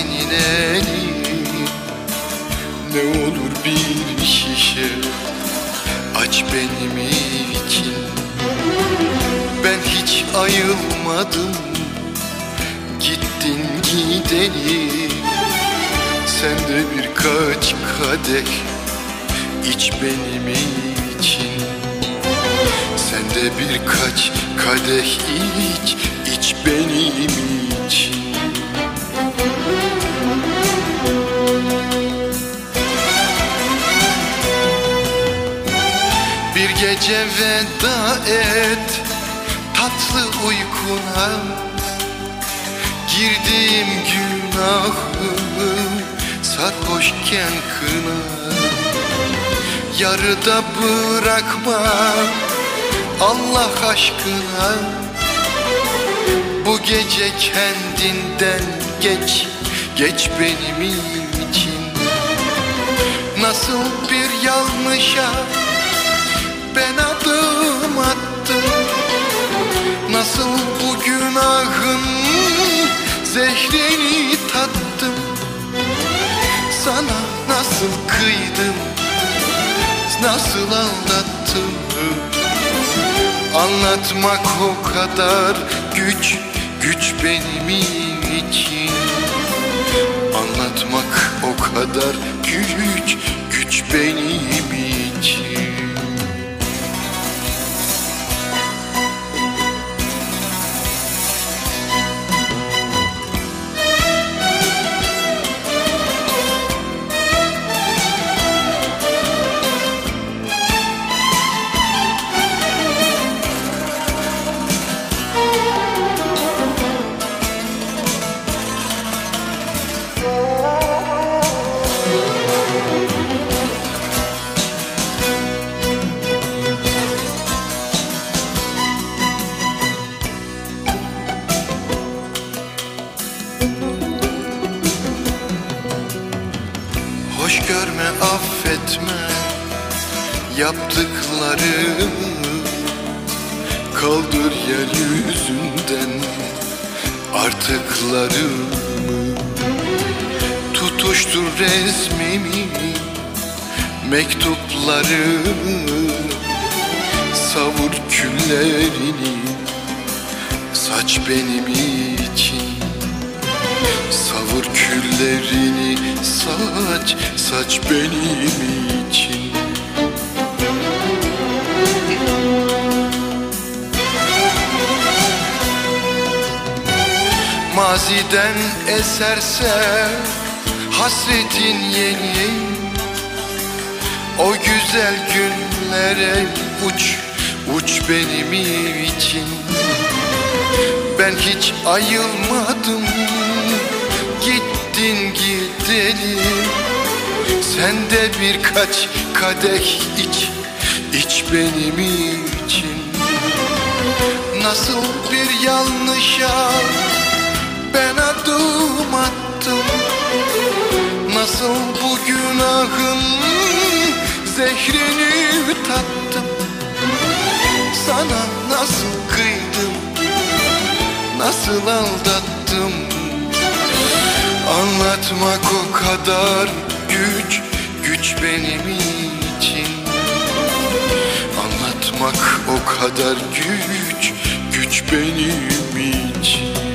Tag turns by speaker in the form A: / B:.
A: senin elin. Ne olur bir şişe aç benim için. Ben hiç ayılmadım, gittin gideli. Sen de birkaç kadeh iç benim için. Sen de birkaç kadeh iç benim için. Bir gece veda et tatlı uykuna. Girdiğim günahı sarhoşken kına. Yarıda bırakma Allah aşkına. Bu gece kendinden geç benim için. Nasıl bir yanlışa ben adım attım, nasıl bu günahın zehrini tattım. Sana nasıl kıydım, nasıl aldattım. Anlatmak o kadar güç benim için. Anlatmak o kadar güç benim için. Hoş görme, affetme yaptıklarımı. Kaldır yeryüzünden artıklarımı. Tutuştur resmimi, mektuplarımı. Savur küllerini, saç benim için. Savur küllerini, saç benim için. Maziden eserse hasretin yeni. O güzel günlere uç benim için. Ben hiç ayılmadım, gittin gideli. Sen de birkaç kadeh iç benim için. Nasıl bir yanlışa ben adım attım, nasıl bu günahın zehrini tattım. Sana nasıl kıydım, nasıl aldattım. Anlatmak o kadar güç benim için. Anlatmak o kadar güç benim için.